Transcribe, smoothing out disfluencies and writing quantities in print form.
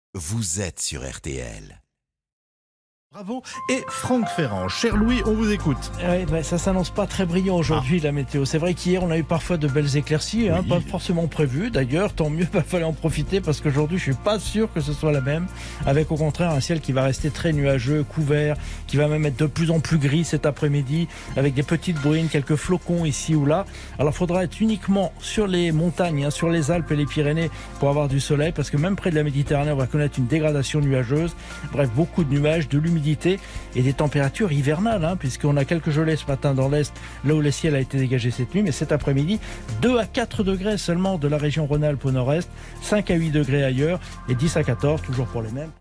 vous êtes sur RTL. Bravo et Franck Ferrand. Cher Louis, on vous écoute. Ouais, ça s'annonce pas très brillant aujourd'hui la météo. C'est vrai qu'hier on a eu parfois de belles éclaircies, Oui. pas forcément prévues. D'ailleurs, tant mieux, il fallait en profiter parce qu'aujourd'hui je suis pas sûr que ce soit la même. Avec au contraire un ciel qui va rester très nuageux, couvert, qui va même être de plus en plus gris cet après-midi, avec des petites bruines, quelques flocons ici ou là. Alors il faudra être uniquement sur les montagnes, sur les Alpes et les Pyrénées pour avoir du soleil, parce que même près de la Méditerranée on va connaître une dégradation nuageuse. Bref, beaucoup de nuages, de l'humidité et des températures hivernales, puisqu'on a quelques gelées ce matin dans l'Est, là où le ciel a été dégagé cette nuit, mais cet après-midi, 2 à 4 degrés seulement de la région Rhône-Alpes au nord-est, 5 à 8 degrés ailleurs et 10 à 14, toujours pour les mêmes.